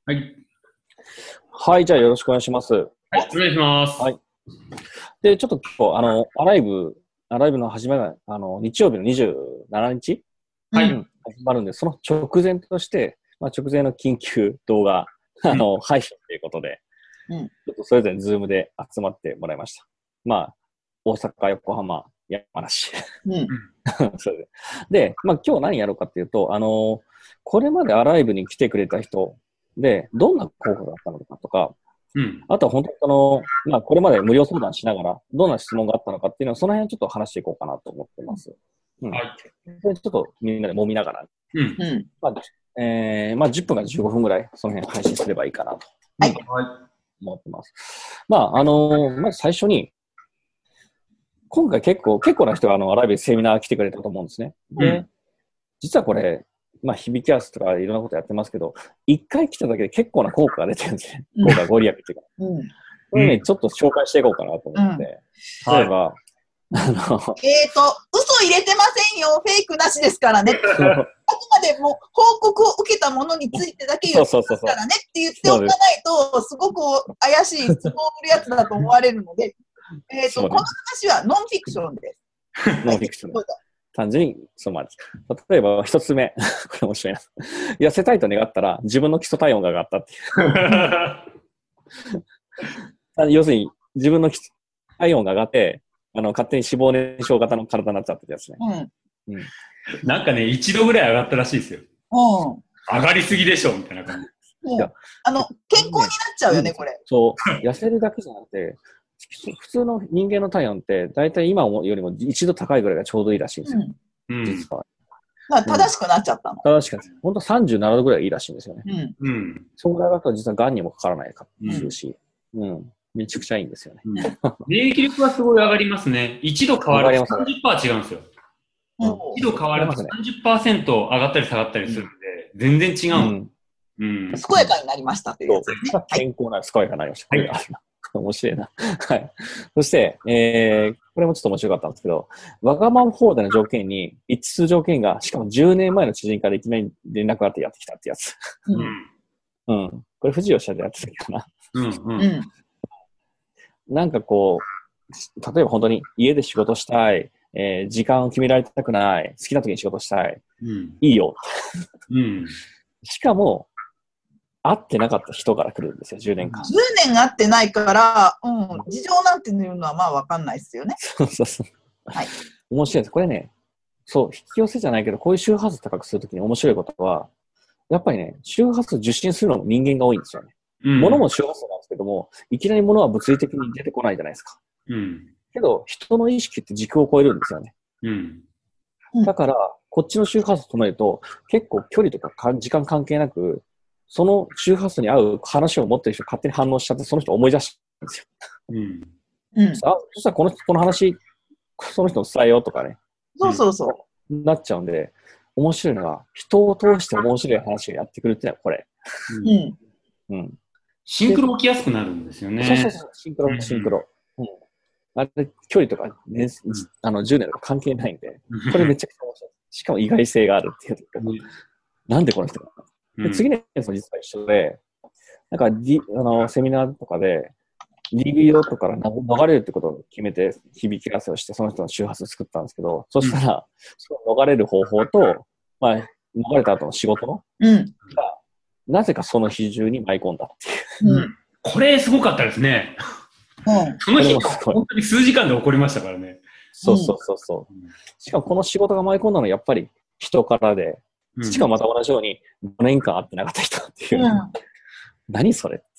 はい。 はい、じゃあよろしくお願いします。はい、 お願いします。 はい。で、ちょっと今日、アライブの始めが、日曜日の27日、 はい。 始まるんで、その直前として、直前の緊急動画、配信ということで、ちょっとそれぞれズームで集まってもらいました。大阪、横浜、山梨。それで、今日何やろうかっていうと、これまでアライブに来てくれた人で、どんな候補だったのかとか、あとは本当にこれまで無料相談しながら、どんな質問があったのかっていうのは、その辺ちょっと話していこうかなと思ってます。はい。ちょっとみんなで揉みながら、10分から15分ぐらい、その辺配信すればいいかなと。思ってます。まず最初に、今回結構な人がアライブセミナー来てくれたと思うんですね。で、実はこれ、響き合わせとかいろんなことやってますけど、一回来ただけで結構な効果が出てるんですね。効果、ご利益っていうか。これね、ちょっと紹介していこうかなと思って。例えば、 嘘入れてませんよ。フェイクなしですからね。あくまでも報告を受けたものについてだけ言ってますからねって言っておかないと、すごく怪しい質問をするやつだと思われるので、この話はノンフィクションです。 ノンフィクション。単純にそうなんです。例えば一つ目、これ面白いな。痩せたいと願ったら自分の基礎体温が上がったっていう。要するに自分の基礎体温が上がって、勝手に脂肪燃焼型の体になっちゃったってやつね。 なんかね、1度ぐらい上がったらしいですよ。上がりすぎでしょみたいな感じ。 健康になっちゃうよね、これ。 そう。痩せるだけじゃなくて、普通の人間の体温って、だいたい今よりも一度高いぐらいがちょうどいいらしいんですよ。実は。 正しくなっちゃったの。 正しくなっちゃった。本当37度ぐらいいいらしいんですよね。そのぐらいだと実は癌にもかからないかっていうし、めちゃくちゃいいんですよね。 免疫力はすごい上がりますね。1度変わると 30% 違うんですよ。1度変わると 30% 上がったり下がったりするんで、全然違う。 健やかになりましたというやつですね。 健康な健やかになりました。面白いな。はい。そして、これもちょっと面白かったんですけど、わがまま放題の条件に一致する条件が、しかも10年前の知人からいきなり連絡があってやってきたってやつ。これ、藤吉でやってたかな。なんかこう、例えば本当に家で仕事したい、時間を決められたくない、好きな時に仕事したい、いいよ。しかも、会ってなかった人から来るんですよ、10年間。 10年会ってないから、事情なんていうのはわかんないですよね。 はい。面白いです。これね、そう、引き寄せじゃないけど、こういう周波数高くするときに面白いことは、やっぱりね、周波数受信するのも人間が多いんですよね。物も周波数なんですけども、いきなり物は物理的に出てこないじゃないですか。けど、人の意識って時空を超えるんですよね。だから、こっちの周波数止めると、結構距離とか時間関係なく、その周波数に合う話を持ってる人勝手に反応しちゃって、その人思い出しちゃうんですよ。そしたらこの話、その人に伝えようとかね。なっちゃうんで、面白いのが、人を通して面白い話をやってくるっていうのはこれ。 シンクロ起きやすくなるんですよね。 そう。シンクロ。あれ、距離とか、ね、10年とか関係ないんで、これめちゃくちゃ面白い。しかも意外性があるっていう。なんでこの人が。で次のやつも実は一緒で、なんか、セミナーとかで、DV とかから逃れるってことを決めて響き合わせをして、その人の周波数を作ったんですけど、そしたら、その逃れる方法と、逃れた後の仕事の、なぜかその日中に舞い込んだっていう。 これすごかったですね。その日、本当に数時間で起こりましたからね。 そう。しかもこの仕事が舞い込んだのはやっぱり人からで、しかもまた同じように5年間会ってなかった人っていう。何それって。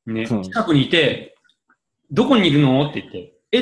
ね、近くにいて、どこにいるのって言って、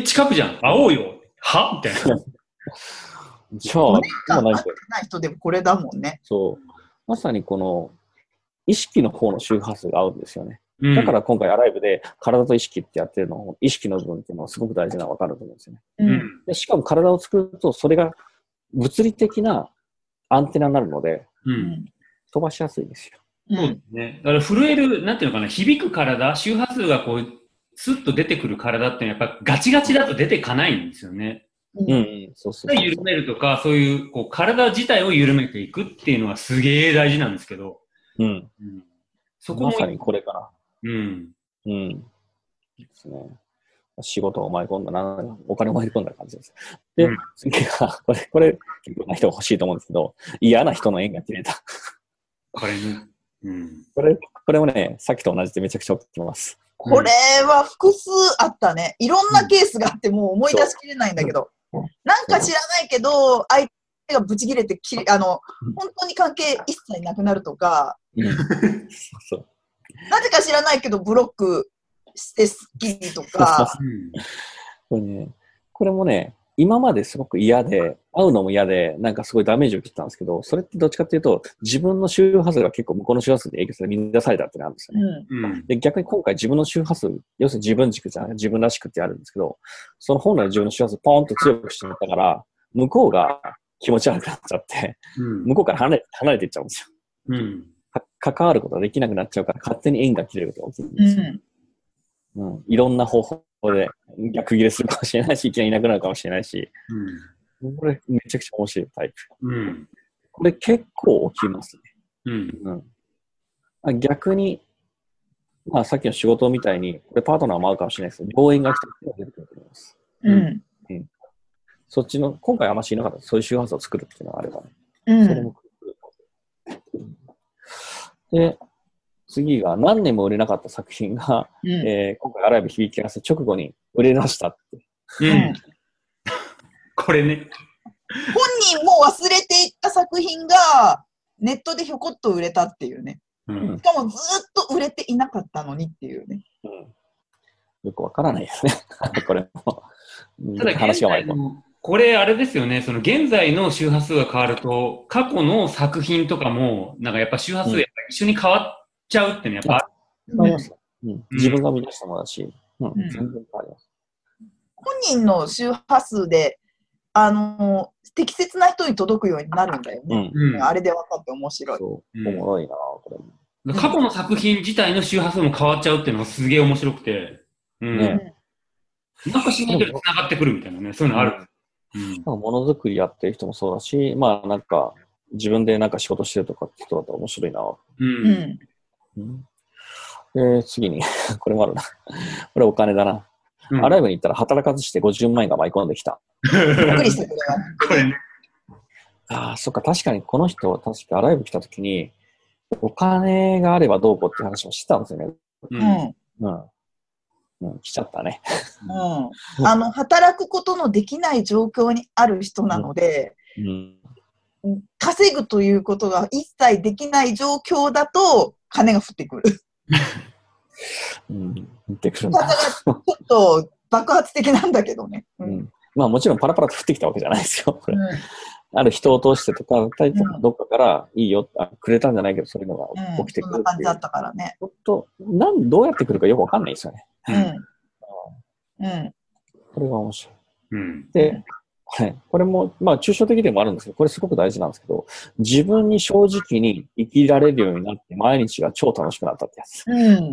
近くじゃん、会おうよ。はみたいな。 じゃあ、5年間会ってない人でもこれだもんね。 そう。まさにこの意識の方の周波数が合うんですよね。だから今回アライブで体と意識ってやってるのを、意識の部分っていうのはすごく大事なのが分かると思うんですよね。でしかも体を作ると、それが物理的なアンテナになるので、飛ばしやすいですよ。 そうですね。だから震える、なんていうのかな、響く体、周波数がこう、スッと出てくる体っていうのはやっぱガチガチだと出てかないんですよね。緩めるとか、そういう、こう、体自体を緩めていくっていうのはすげえ大事なんですけど、 そこも。 まさにこれかな。 うん。 うん。ですね。仕事を舞い込んだな、お金を舞い込んだ感じです。で、次が、これ、結構な人が欲しいと思うんですけど、嫌な人の縁が切れた。 これね。うん。 これもね、さっきと同じでめちゃくちゃ起きます。 これは複数あったね。いろんなケースがあってもう思い出しきれないんだけど。なんか知らないけど、相手がブチ切れて本当に関係一切なくなるとか、 そうなぜか知らないけどブロックしてスッキリとか。 これもね、今まですごく嫌で、会うのも嫌で、なんかすごいダメージを受けたんですけど、それってどっちかっていうと、自分の周波数が結構向こうの周波数で影響され乱されたってなるんですよね。で、逆に今回自分の周波数、要するに自分軸じゃなくて自分らしくってあるんですけど、その本来自分の周波数ポーンと強くしてみたから、向こうが気持ち悪くなっちゃって、向こうから離れていっちゃうんですよ。関わることができなくなっちゃうから、勝手に縁が切れることが起きるんですよ。いろんな方法で逆切れするかもしれないし、いきなりいなくなるかもしれないし、これめちゃくちゃ面白いタイプ。これ結構起きますね。逆に、まあさっきの仕事みたいに、これパートナーも合うかもしれないですけど、病縁が来た時が出てくると思います。そっちの、今回あんましいなかったそういう周波数を作るっていうのがあればね。それもで、次が何年も売れなかった作品が、今回アライブ響き合わせ直後に売れましたって。 これね。 本人も忘れていった作品がネットでひょこっと売れたっていうね。しかもずっと売れていなかったのにっていうね。 よくわからないですね。これも。 ただ話が悪いと。これあれですよね。その現在の周波数が変わると、過去の作品とかも、なんかやっぱ周波数が一緒に変わっちゃうってね、やっぱあります。自分が見出したものだし、全然変わります。 本人の周波数で、適切な人に届くようになるんだよね。あれで分かって面白い。 おもろいなこれも。 過去の作品自体の周波数も変わっちゃうっていうのがすげえ面白くて。なんかしないけど繋がってくるみたいなね、そういうのある。 ものづくりやってる人もそうだし、まあなんか自分でなんか仕事してるとかって人だったら面白いな。次に、これもあるな。これお金だな。アライブに行ったら働かずして50万円が舞い込んできた。 びっくりした、これは。 そっか、確かにこの人、確かアライブ来た時に、お金があればどうこうって話もしてたんですよね。来ちゃったね。 働くことのできない状況にある人なので、稼ぐということが一切できない状況だと、金が降ってくる。 降ってくるんだ。ちょっと爆発的なんだけどね。 まあもちろんパラパラと降ってきたわけじゃないですよ。ある人を通してとか、どっかからいいよ、くれたんじゃないけど、そういうのが起きてくる。 そんな感じだったからね。 どうやってくるかよくわかんないですよね。これが面白い。で、これも、まあ抽象的でもあるんですけど、これすごく大事なんですけど、自分に正直に生きられるようになって毎日が超楽しくなったってやつ。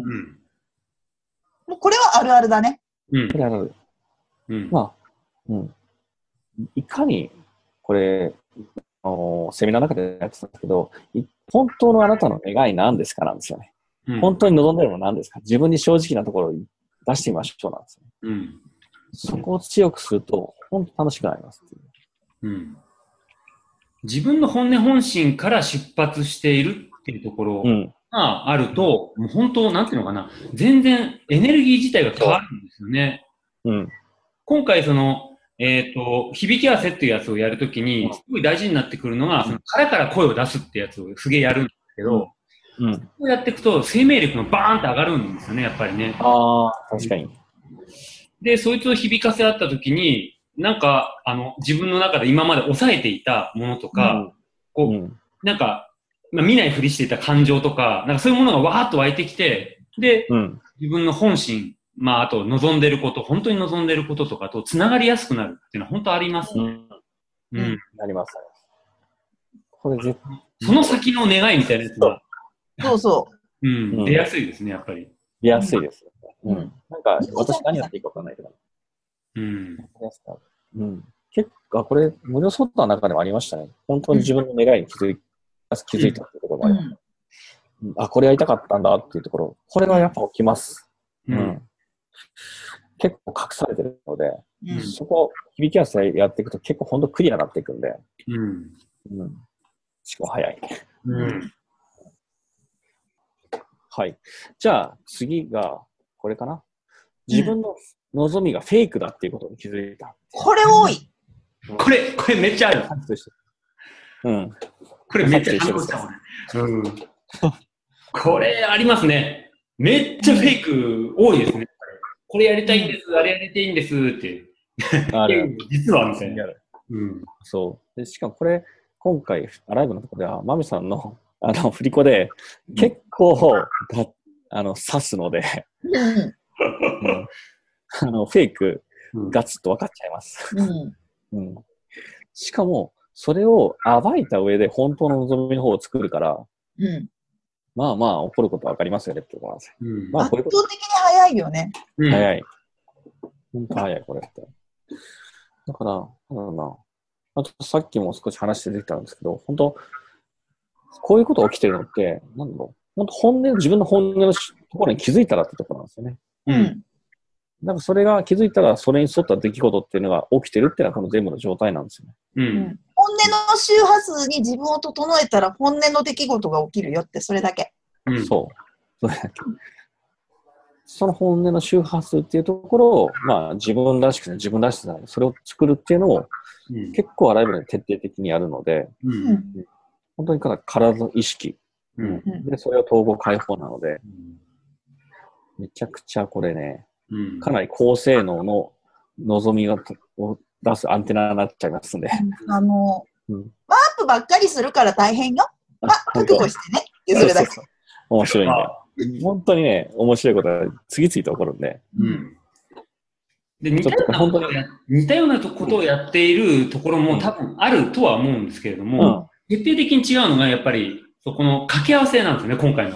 もうこれはあるあるだね。 これあるある。まあ、いかに、これ、セミナーの中でやってたんですけど、本当のあなたの願い何ですかなんですよね。本当に望んでるのは何ですか、自分に正直なところを出してみましょうなんですよね。そこを強くすると、本当楽しくなりますっていう。 自分の本音本心から出発しているっていうところがあると、もう本当、なんていうのかな、全然エネルギー自体が変わるんですよね。今回その、響き合わせっていうやつをやるときに、すごい大事になってくるのが、その殻から声を出すってやつをすげえやるんですけど、そうやっていくと生命力がバーンって上がるんですよね、やっぱりね。 確かに。 で、そいつを響かせ合ったときに、なんか、自分の中で今まで抑えていたものとか、なんか、見ないふりしていた感情とか、なんかそういうものがわーっと湧いてきて、で、自分の本心、あと望んでること、本当に望んでることとかと繋がりやすくなるっていうのは本当ありますね。 なります。これその先の願いみたいなやつが。 そうそう。 出やすいですね、やっぱり。 出やすいです。なんか、私何やっていいか分かんないけど。結構、これ、無料相談の中でもありましたね。本当に自分の願いに気づいたっていうところもあります。 あ、これやりたかったんだっていうところ、これがやっぱ起きます。結構隠されてるので、そこ、響き合わせやっていくと結構本当クリアになっていくんで、しかも早い。はい。じゃあ、次が、これかな。自分の望みがフェイクだっていうことに気づいた。 これ多い。 これめっちゃある。これめっちゃ反応したもんね。これありますね。めっちゃフェイク多いですね。これやりたいんです、あれやりたいんですって。実はみたいな。 そう。でしかもこれ、今回、アライブのところでは、マミさんの、振り子で、結構、刺すので、フェイク、ガツッと分かっちゃいます。しかも、それを暴いた上で本当の望みの方を作るから、まあまあ、起こることは分かりますよねってことなんですよ。まあ、 圧倒的に早いよね。 早い。本当早い、これって。だから、なんだろうな。あと、さっきも少し話して出てたんですけど、本当こういうこと起きてるのって、なんだろう。本音、自分の本音のところに気づいたらってところなんですよね。だからそれが気づいたら、それに沿った出来事っていうのが起きてるっていうのは、この全部の状態なんですよね。 本音の周波数に自分を整えたら、本音の出来事が起きるよって、それだけ。 そう。それだけ。その本音の周波数っていうところを、まあ自分らしくて、自分らしさ、それを作るっていうのを、結構アライブで徹底的にやるので、本当に体の意識、で、それを統合解放なので、めちゃくちゃこれね、かなり高性能の望みを出すアンテナになっちゃいますんで。 ワープばっかりするから大変よ。覚悟してね。それだけ。 面白いんだよ。本当にね、面白いことが次々と起こるんで。 で、似たようなことをやっているところも多分あるとは思うんですけれども、徹底的に違うのがやっぱり、そこの掛け合わせなんですね、今回の。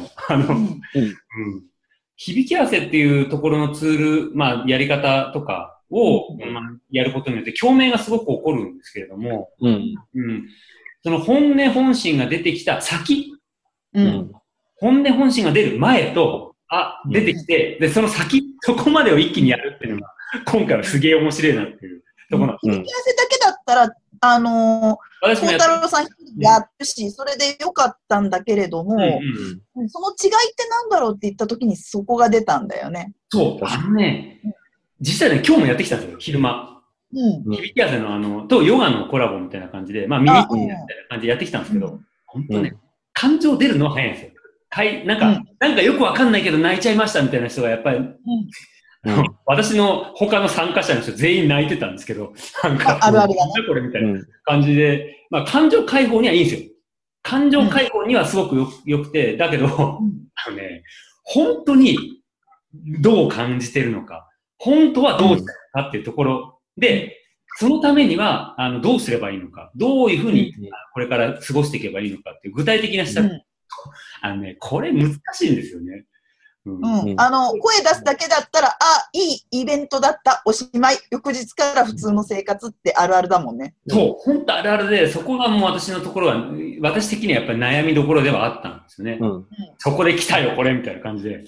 響き合わせっていうところのツール、まあ、やり方とかを、やることによって共鳴がすごく起こるんですけれども、その本音本心が出てきた先、本音本心が出る前と、出てきて、で、その先、そこまでを一気にやるっていうのが、今回はすげえ面白いなっていうところなんです。 響き合わせだけだったら、孝太郎さんやるし、それでよかったんだけれども、その違いってなんだろうって言ったときにそこが出たんだよね。 そう、実際ね、今日もやってきたんですよ、昼間。響き合わせのとヨガのコラボみたいな感じで、まあミニコンみたいな感じでやってきたんですけど、本当ね、感情出るのは早いんですよ。なんかよくわかんないけど泣いちゃいましたみたいな人がやっぱり、私の他の参加者の人全員泣いてたんですけど、なんか、 あるあるだね。これみたいな感じで、まあ感情解放にはいいんですよ。感情解放にはすごく良くて、だけど、本当にどう感じてるのか、本当はどうしたのかっていうところで、そのためには、どうすればいいのか、どういうふうにこれから過ごしていけばいいのかっていう具体的な施策。これ難しいんですよね。 声出すだけだったら、いいイベントだった、おしまい、翌日から普通の生活ってあるあるだもんね。 そう、本当あるあるで、そこがもう私のところは、私的にはやっぱり悩みどころではあったんですよね。そこで来たよ、これ、みたいな感じで。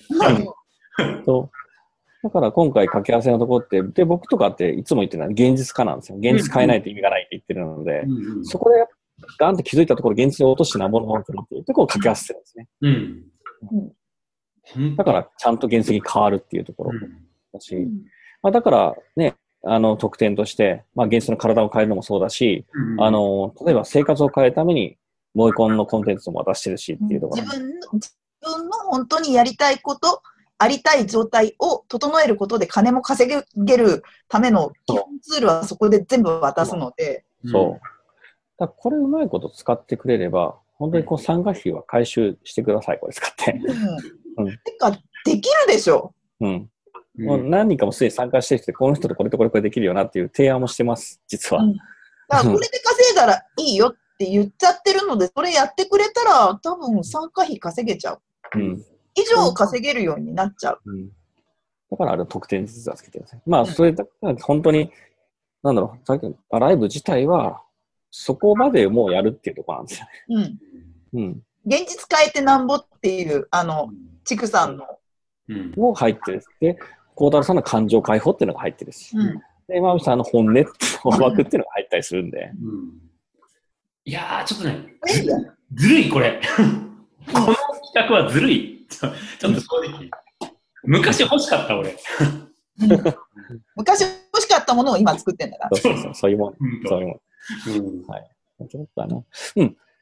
だから今回掛け合わせのところって、で、僕とかっていつも言ってるのは現実化なんですよ。現実変えないと意味がないって言ってるので、そこでガンって気づいたところ、現実に落としてなんぼのものと思って言って、こう掛け合わせてるんですね。だから、ちゃんと原石変わるっていうところだし、まあ、だからね、特典として、まあ、原石の体を変えるのもそうだし、例えば生活を変えるために、モイコンのコンテンツも渡してるしっていうところ。 自分の本当にやりたいこと、ありたい状態を整えることで金も稼げるための基本ツールはそこで全部渡すので。 そう。だこれうまいこと使ってくれれば、本当にこう参加費は回収してください、これ使って。 てか、できるでしょ。 もう何人かもすでに参加してきて、この人とこれとこれこれできるよなっていう提案もしてます、実は。 だからこれで稼いだらいいよって言っちゃってるので、それやってくれたら多分参加費稼げちゃう。以上稼げるようになっちゃう。 だから特典実はつけてるんですね。まあ、それだから本当に、なんだろう、さっきのライブ自体は、そこまでもうやるっていうところなんですよね。 現実変えてなんぼっていう、畜産の。 も入ってる。で、孝太郎さんの感情解放っていうのが入ってるし。で、まみさんの本音の枠っていうのが入ったりするんで。 いやー、ちょっとね、ずるい、これ。この企画はずるい。ちょっと正直。昔欲しかった、俺。 昔欲しかったものを今作ってんだから。 そういうもん。そういうもん。はい。ちょっと